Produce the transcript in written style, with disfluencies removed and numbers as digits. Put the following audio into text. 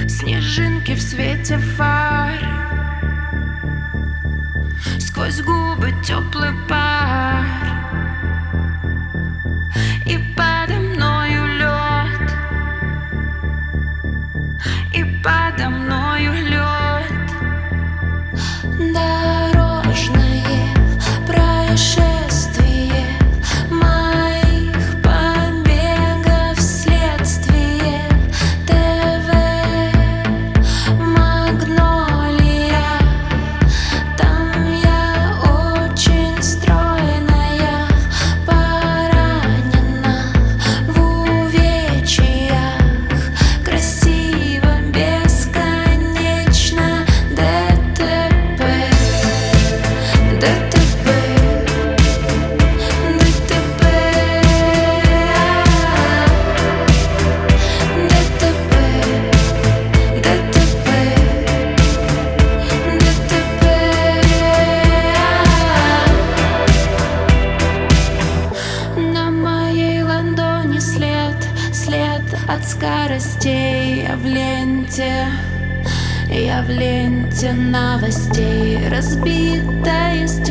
Снежинки в свете фар, сквозь губы теплый пар, и подо мною лед, и подо мною лед. Дорожное происшествие моих побегов, следствие. ТВ, Магнолия, там я очень стройная, поранена в увечьях, красиво, бесконечно. ДТП, ДТП, ДТП, ДТП, ДТП, ДТП. На моей ладони след от скоростей. Я в ленте новостей, разбитое стекло.